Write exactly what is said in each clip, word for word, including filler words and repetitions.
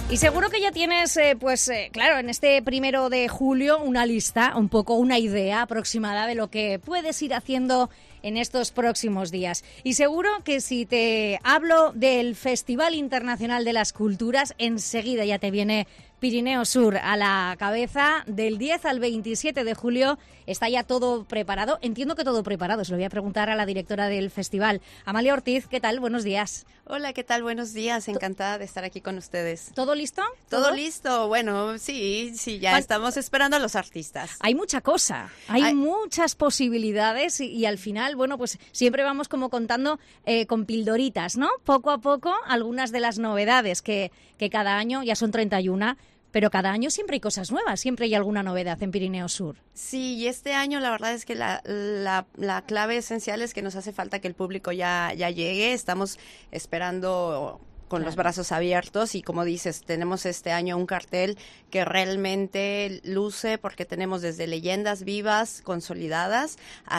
Y seguro que ya tienes, eh, pues eh, claro, en este primero de julio una lista, un poco una idea aproximada de lo que puedes ir haciendo en estos próximos días. Y seguro que si te hablo del Festival Internacional de las Culturas, enseguida ya te viene Pirineo Sur a la cabeza. Del diez al veintisiete de julio está ya todo preparado. Entiendo que todo preparado. Se lo voy a preguntar a la directora del festival, Amalia Ortiz. ¿Qué tal? Buenos días. Hola, ¿qué tal? Buenos días. Encantada de estar aquí con ustedes. ¿Todo listo? ¿Todo, ¿Todo listo? Bueno, sí, sí, ya estamos esperando a los artistas. Hay mucha cosa, hay, hay... muchas posibilidades y, y al final, bueno, pues siempre vamos como contando eh, con pildoritas, ¿no? Poco a poco algunas de las novedades que, que cada año, ya son treinta y una, pero cada año siempre hay cosas nuevas, siempre hay alguna novedad en Pirineo Sur. Sí, y este año la verdad es que la, la, la clave esencial es que nos hace falta que el público ya, ya llegue. Estamos esperando con claro. los brazos abiertos y como dices, tenemos este año un cartel que realmente luce porque tenemos desde leyendas vivas, consolidadas,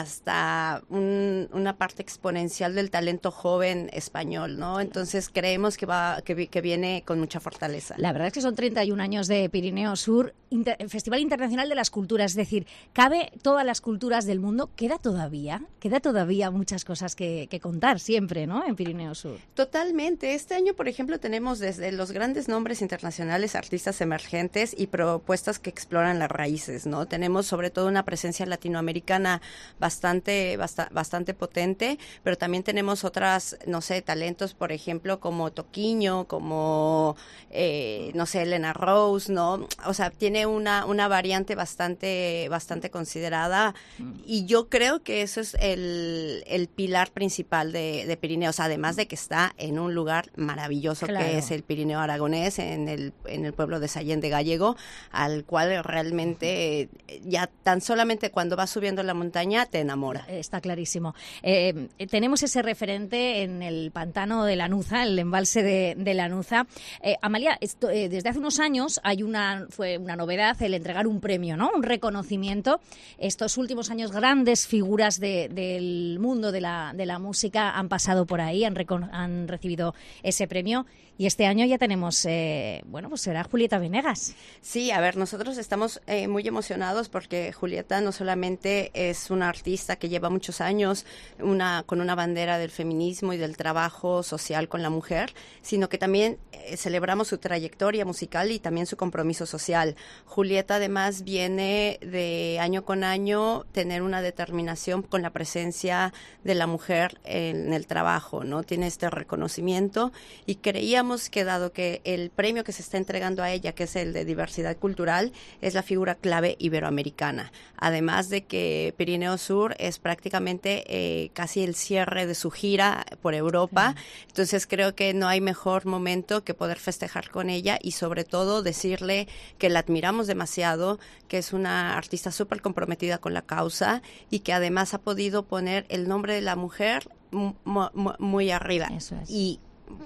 hasta un, una parte exponencial del talento joven español, ¿no? Entonces creemos que va que, que viene con mucha fortaleza. La verdad es que son treinta y un años de Pirineo Sur, Inter- Festival Internacional de las Culturas, es decir, cabe todas las culturas del mundo. ¿Queda todavía? Queda todavía muchas cosas que, que contar siempre, ¿no? En Pirineo Sur. Totalmente. Este año, por ejemplo, tenemos desde los grandes nombres internacionales, artistas emergentes y propuestas que exploran las raíces, ¿no? Tenemos sobre todo una presencia latinoamericana bastante, bast- bastante potente, pero también tenemos otras, no sé, talentos, por ejemplo, como Toquinho, como, eh, no sé, Elena Rose, ¿no? O sea, tiene una, una variante bastante, bastante considerada y yo creo que eso es el, el pilar principal de, de Pirineos, además de que está en un lugar maravilloso. Claro. Que es el Pirineo Aragonés, en el en el pueblo de Sallén de Gállego, al cual realmente ya tan solamente cuando vas subiendo la montaña te enamora. Está clarísimo. Eh, tenemos ese referente en el pantano de Lanuza, el embalse de, de Lanuza. Eh, Amalia, esto, eh, desde hace unos años hay una fue una novedad el entregar un premio, ¿no? Un reconocimiento. Estos últimos años grandes figuras de, del mundo de la, de la música han pasado por ahí, han, recon- han recibido ese premio. Y este año ya tenemos, eh, bueno, pues será Julieta Venegas. Sí, a ver, nosotros estamos eh, muy emocionados porque Julieta no solamente es una artista que lleva muchos años una con una bandera del feminismo y del trabajo social con la mujer, sino que también eh, celebramos su trayectoria musical y también su compromiso social. Julieta además viene de año con año tener una determinación con la presencia de la mujer en el trabajo, ¿no? Tiene este reconocimiento y creíamos que dado que el premio que se está entregando a ella, que es el de diversidad cultural, es la figura clave iberoamericana. Además de que Pirineo Sur es prácticamente eh, casi el cierre de su gira por Europa. Sí. Entonces creo que no hay mejor momento que poder festejar con ella y sobre todo decirle que la admiramos demasiado, que es una artista súper comprometida con la causa y que además ha podido poner el nombre de la mujer muy, muy arriba. Eso es. Y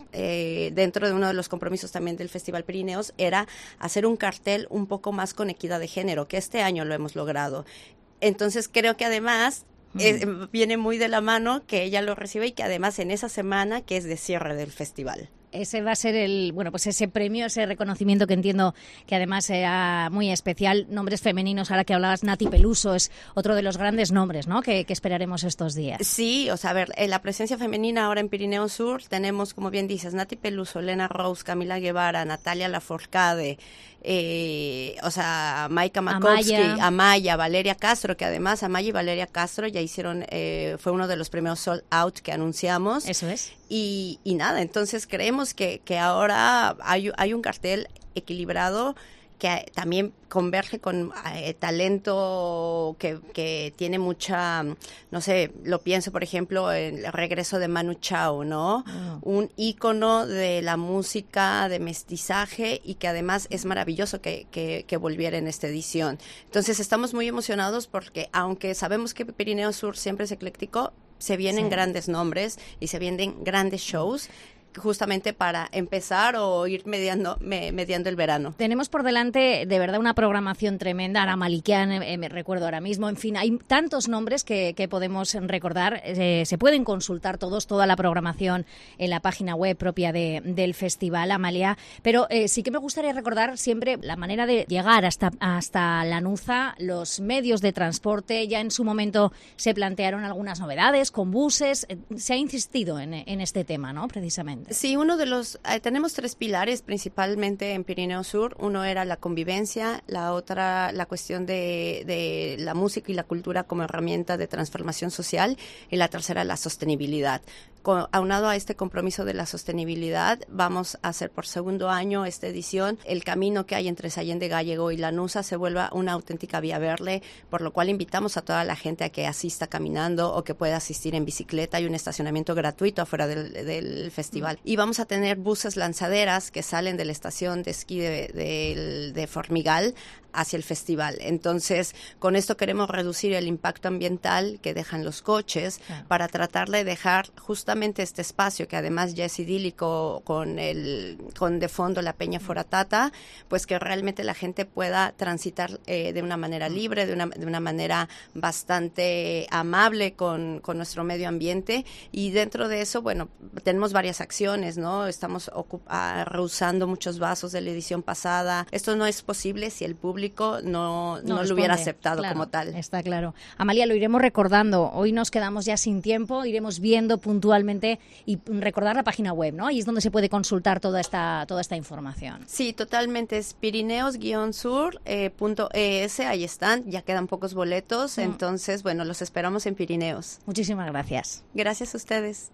Eh, dentro de uno de los compromisos también del Festival Pirineos era hacer un cartel un poco más con equidad de género, que este año lo hemos logrado. Entonces creo que además mm. eh, viene muy de la mano que ella lo recibe y que además en esa semana que es de cierre del festival. Ese va a ser el, bueno, pues ese premio, ese reconocimiento que entiendo que además sea muy especial. Nombres femeninos, ahora que hablabas, Nati Peluso es otro de los grandes nombres, ¿no? Que, que esperaremos estos días. Sí, o sea, a ver, la presencia femenina ahora en Pirineo Sur tenemos, como bien dices, Nati Peluso, Elena Rose, Camila Guevara, Natalia Lafourcade, eh, o sea, Maika Makowski, Amaya. Amaya, Valeria Castro, que además Amaya y Valeria Castro ya hicieron, eh, fue uno de los primeros Sold Out que anunciamos. Eso es. Y, y nada, entonces creemos que, que ahora hay, hay un cartel equilibrado que también converge con eh, talento que, que tiene mucha, no sé, lo pienso por ejemplo en el regreso de Manu Chao, ¿no? Oh. Un ícono de la música de mestizaje y que además es maravilloso que, que, que volviera en esta edición. Entonces estamos muy emocionados porque aunque sabemos que Pirineo Sur siempre es ecléctico, se vienen sí. grandes nombres y se vienen grandes shows. justamente para empezar o ir mediando, me, mediando el verano. Tenemos por delante de verdad una programación tremenda. Ara Malikian, eh, me recuerdo ahora mismo. En fin, hay tantos nombres que, que podemos recordar. Eh, se pueden consultar todos, toda la programación en la página web propia de, del festival, Amalia. Pero eh, sí que me gustaría recordar siempre la manera de llegar hasta, hasta Lanuza, los medios de transporte. Ya en su momento se plantearon algunas novedades con buses. Se ha insistido en, en este tema, ¿no? Precisamente. Sí, uno de los, eh, tenemos tres pilares principalmente en Pirineo Sur. Uno era la convivencia, la otra la cuestión de, de la música y la cultura como herramienta de transformación social y la tercera la sostenibilidad. Con, aunado a este compromiso de la sostenibilidad, vamos a hacer por segundo año esta edición. El camino que hay entre Sallén de Gállego y Lanuza se vuelva una auténtica vía verde, por lo cual invitamos a toda la gente a que asista caminando o que pueda asistir en bicicleta. Hay un estacionamiento gratuito afuera del, del festival. Y vamos a tener buses lanzaderas que salen de la estación de esquí de, de, de Formigal hacia el festival. Entonces, con esto queremos reducir el impacto ambiental que dejan los coches, claro, para tratar de dejar justamente este espacio que además ya es idílico con el con de fondo la Peña Foratata, pues que realmente la gente pueda transitar eh, de una manera libre, de una, de una manera bastante amable con, con nuestro medio ambiente. Y dentro de eso, bueno, tenemos varias acciones, ¿no? Estamos ocupa, reusando muchos vasos de la edición pasada. Esto no es posible si el público no, no, no lo hubiera aceptado, claro, como tal. Está claro. Amalia, lo iremos recordando. Hoy nos quedamos ya sin tiempo, iremos viendo puntualmente y recordar la página web, ¿no? Ahí es donde se puede consultar toda esta toda esta información. Sí, totalmente. Es pirineos guion sur punto e s, ahí están. Ya quedan pocos boletos, mm. entonces, bueno, los esperamos en Pirineos. Muchísimas gracias. Gracias a ustedes.